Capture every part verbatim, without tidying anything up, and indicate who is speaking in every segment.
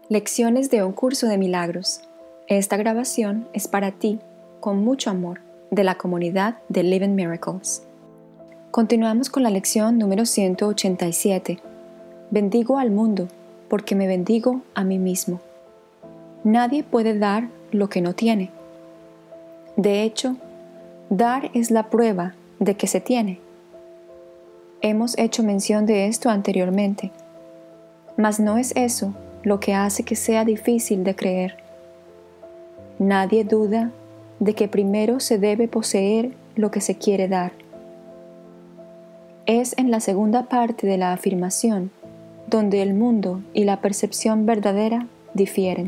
Speaker 1: Lecciones de un curso de milagros. Esta grabación es para ti, con mucho amor, de la comunidad de Living Miracles. Continuamos con la lección número ciento ochenta y siete. Bendigo al mundo, porque me bendigo a mí mismo. Nadie puede dar lo que no tiene. De hecho, dar es la prueba de que se tiene. Hemos hecho mención de esto anteriormente, mas no es eso lo que hace que sea difícil de creer. Nadie duda de que primero se debe poseer lo que se quiere dar. Es en la segunda parte de la afirmación donde el mundo y la percepción verdadera difieren.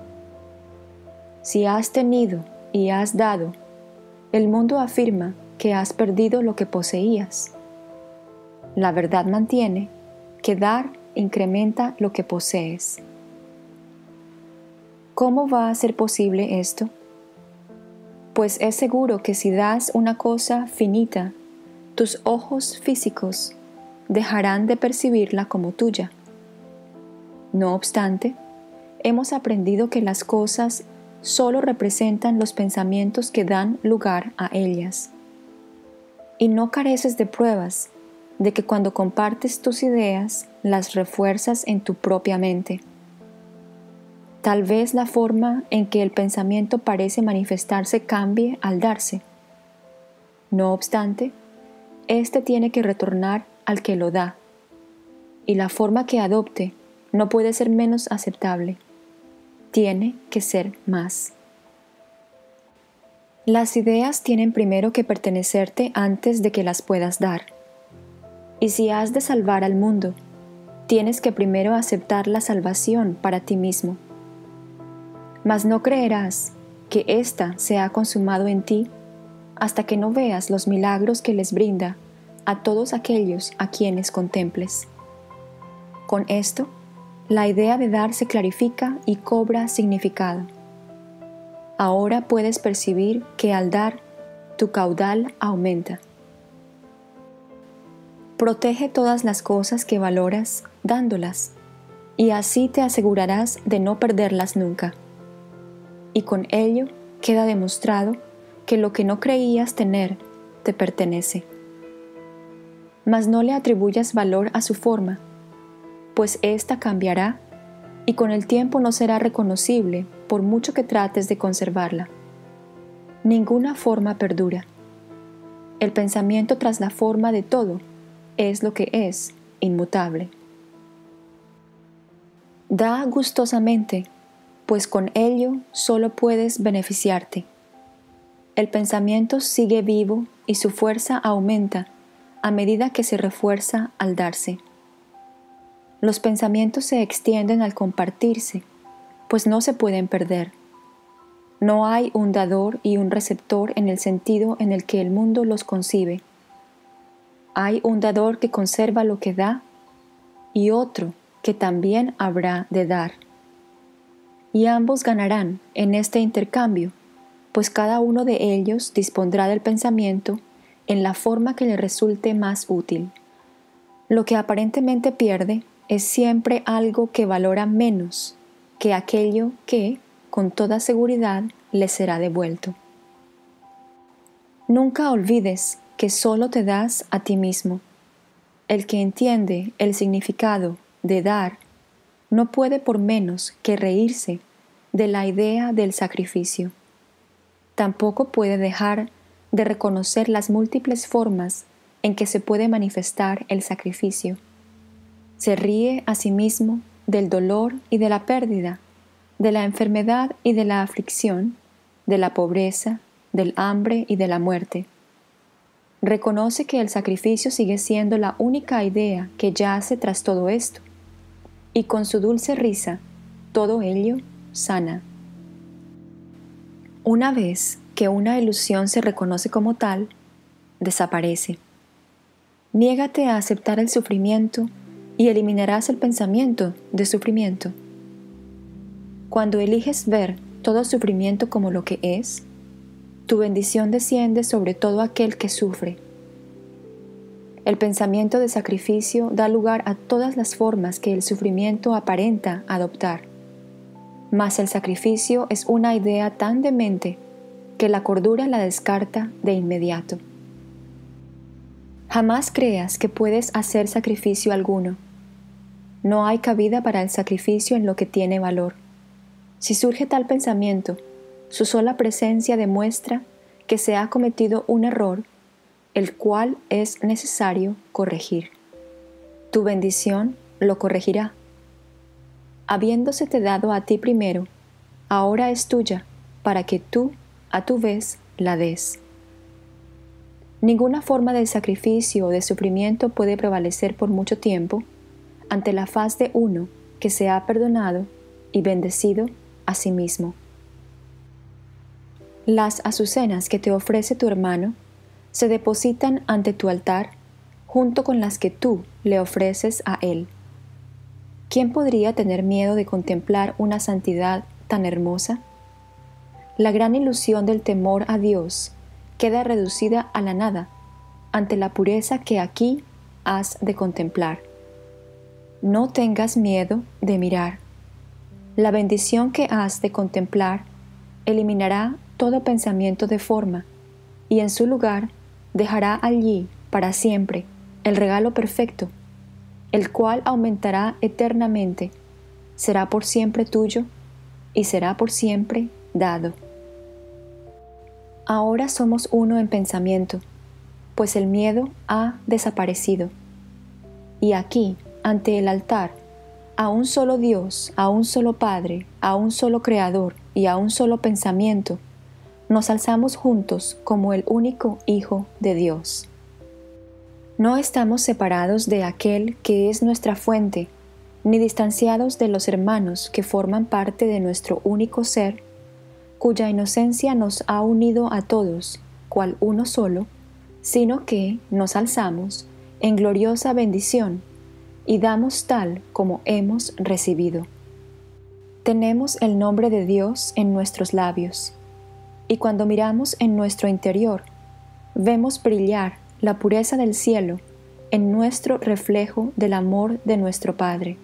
Speaker 1: Si has tenido y has dado, el mundo afirma que has perdido lo que poseías. La verdad mantiene que dar incrementa lo que posees. ¿Cómo va a ser posible esto? Pues es seguro que si das una cosa finita, tus ojos físicos dejarán de percibirla como tuya. No obstante, hemos aprendido que las cosas solo representan los pensamientos que dan lugar a ellas. Y no careces de pruebas de que cuando compartes tus ideas, las refuerzas en tu propia mente. Tal vez la forma en que el pensamiento parece manifestarse cambie al darse. No obstante, éste tiene que retornar al que lo da, y la forma que adopte no puede ser menos aceptable. Tiene que ser más. Las ideas tienen primero que pertenecerte antes de que las puedas dar. Y si has de salvar al mundo, tienes que primero aceptar la salvación para ti mismo. Mas no creerás que ésta se ha consumado en ti hasta que no veas los milagros que les brinda a todos aquellos a quienes contemples. Con esto, la idea de dar se clarifica y cobra significado. Ahora puedes percibir que al dar, tu caudal aumenta. Protege todas las cosas que valoras dándolas, y así te asegurarás de no perderlas nunca. Y con ello queda demostrado que lo que no creías tener te pertenece. Mas no le atribuyas valor a su forma, pues ésta cambiará y con el tiempo no será reconocible por mucho que trates de conservarla. Ninguna forma perdura. El pensamiento tras la forma de todo es lo que es, inmutable. Da gustosamente, pues con ello solo puedes beneficiarte. El pensamiento sigue vivo y su fuerza aumenta a medida que se refuerza al darse. Los pensamientos se extienden al compartirse, pues no se pueden perder. No hay un dador y un receptor en el sentido en el que el mundo los concibe. Hay un dador que conserva lo que da y otro que también habrá de dar. Y ambos ganarán en este intercambio, pues cada uno de ellos dispondrá del pensamiento en la forma que le resulte más útil. Lo que aparentemente pierde es siempre algo que valora menos que aquello que, con toda seguridad, le será devuelto. Nunca olvides que solo te das a ti mismo. El que entiende el significado de dar no puede por menos que reírse de la idea del sacrificio. Tampoco puede dejar de reconocer las múltiples formas en que se puede manifestar el sacrificio. Se ríe a sí mismo del dolor y de la pérdida, de la enfermedad y de la aflicción, de la pobreza, del hambre y de la muerte. Reconoce que el sacrificio sigue siendo la única idea que yace tras todo esto, y con su dulce risa, todo ello sana. Una vez que una ilusión se reconoce como tal, desaparece. Niégate a aceptar el sufrimiento y eliminarás el pensamiento de sufrimiento. Cuando eliges ver todo sufrimiento como lo que es, tu bendición desciende sobre todo aquel que sufre. El pensamiento de sacrificio da lugar a todas las formas que el sufrimiento aparenta adoptar. mas el sacrificio es una idea tan demente que la cordura la descarta de inmediato. Jamás creas que puedes hacer sacrificio alguno. No hay cabida para el sacrificio en lo que tiene valor. Si surge tal pensamiento, su sola presencia demuestra que se ha cometido un error, el cual es necesario corregir. Tu bendición lo corregirá. Habiéndosete dado a ti primero, ahora es tuya, para que tú, a tu vez, la des. Ninguna forma de sacrificio o de sufrimiento puede prevalecer por mucho tiempo ante la faz de uno que se ha perdonado y bendecido a sí mismo. Las azucenas que te ofrece tu hermano se depositan ante tu altar junto con las que tú le ofreces a él. ¿Quién podría tener miedo de contemplar una santidad tan hermosa? La gran ilusión del temor a Dios queda reducida a la nada ante la pureza que aquí has de contemplar. No tengas miedo de mirar. La bendición que has de contemplar eliminará todo pensamiento de forma y en su lugar dejará allí para siempre el regalo perfecto, el cual aumentará eternamente, será por siempre tuyo y será por siempre dado. Ahora somos uno en pensamiento, pues el miedo ha desaparecido. Y aquí, ante el altar, a un solo Dios, a un solo Padre, a un solo Creador y a un solo pensamiento, nos alzamos juntos como el único Hijo de Dios. No estamos separados de aquel que es nuestra fuente, ni distanciados de los hermanos que forman parte de nuestro único ser, cuya inocencia nos ha unido a todos, cual uno solo, sino que nos alzamos en gloriosa bendición y damos tal como hemos recibido. Tenemos el nombre de Dios en nuestros labios, y cuando miramos en nuestro interior, vemos brillar la pureza del cielo en nuestro reflejo del amor de nuestro Padre.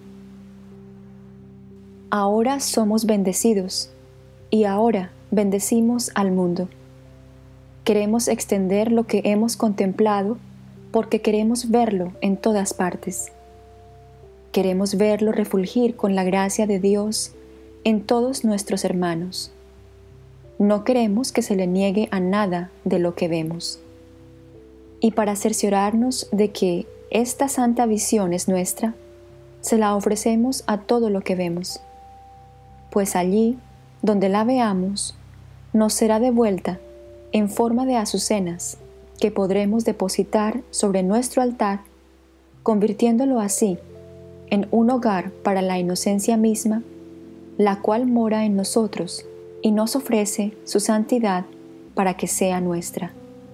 Speaker 1: Ahora somos bendecidos, y ahora bendecimos al mundo. Queremos extender lo que hemos contemplado porque queremos verlo en todas partes. Queremos verlo refulgir con la gracia de Dios en todos nuestros hermanos. No queremos que se le niegue a nada de lo que vemos. Y para cerciorarnos de que esta santa visión es nuestra, se la ofrecemos a todo lo que vemos. Pues allí, donde la veamos, nos será devuelta en forma de azucenas que podremos depositar sobre nuestro altar, convirtiéndolo así en un hogar para la inocencia misma, la cual mora en nosotros y nos ofrece su santidad para que sea nuestra.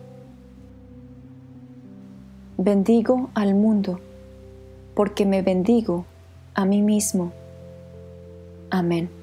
Speaker 1: Bendigo al mundo, porque me bendigo a mí mismo. Amén.